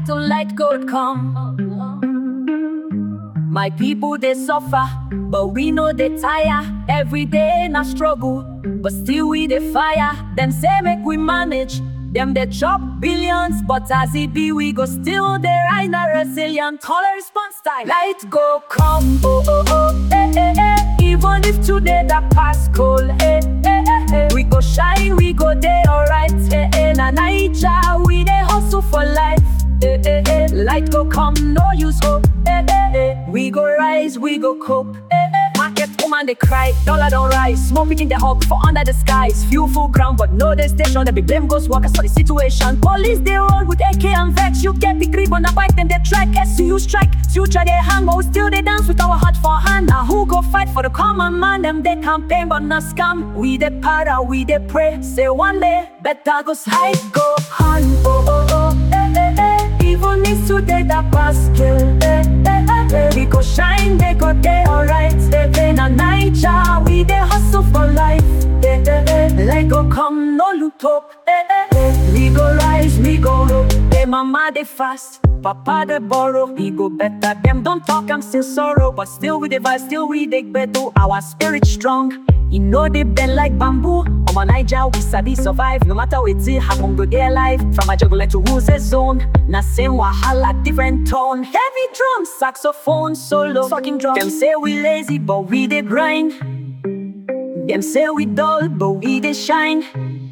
till light go come. My people they suffer, but we know they tire. Every day na struggle, but still we dey fire. Them say make we manage, them they chop billions, but as it be we go still dey rise na resilient. Call a response time, light go come, oh oh oh, eh eh eh. Even if today that pass cold, eh eh eh eh. We go shine, we go dey alright, eh eh. Na Naija we dey hustle for life, eh eh eh. Light go come, no use hope, eh eh eh. We go rise, we go cope, eh eh. Market woman they cry, dollar don't rise. Smoke picking the hawk for under the skies. Fuel full ground, but no the station. The big blame goes workers for the situation. Police they roll with AK and vex. You get the grip on the bike, then they track. SCU strike, future they hang, but still they dance with our heart for hand. Now who go fight for the common man? Them they campaign, but not scam. We they para, we they pray. Say one day, better go side, go on. Oh oh oh, eh eh eh. Even if today that pass kill, eh eh eh. We go shine, they go day alright. In a Naija, we dey hustle for life. Eh eh eh. Let go come, no look up. Eh eh eh. We go rise, we go up. Hey mama they fast, papa they borrow. We go better. Them don't talk, I'm still sorrow, but still we dey vibe, still we dey better. Our spirit strong. You know they bend like bamboo. On my Naija, we sabi survive. No matter what it happen, go their life. From a juggler to who's a zone. Na same wahala, different tone. Heavy drums, saxophone, solo, fucking drum. Them say we lazy, but we dey grind. Them say we dull, but we dey shine.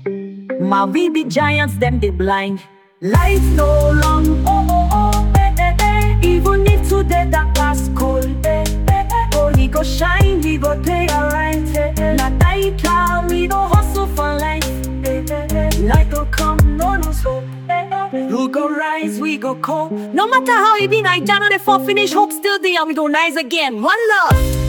Ma we be giants, them they blind. Life no long, oh oh oh, eh eh eh. Even if today that pass cold, eh eh eh. Oh, we go shine, we go play alright, eh eh. Na Naija, we don't hustle for life, eh eh eh. Light go come, no lose hope, eh eh. We go rise, we go cope. No matter how it be, Naija no dey for finish, hope still there, and we go rise again. One love.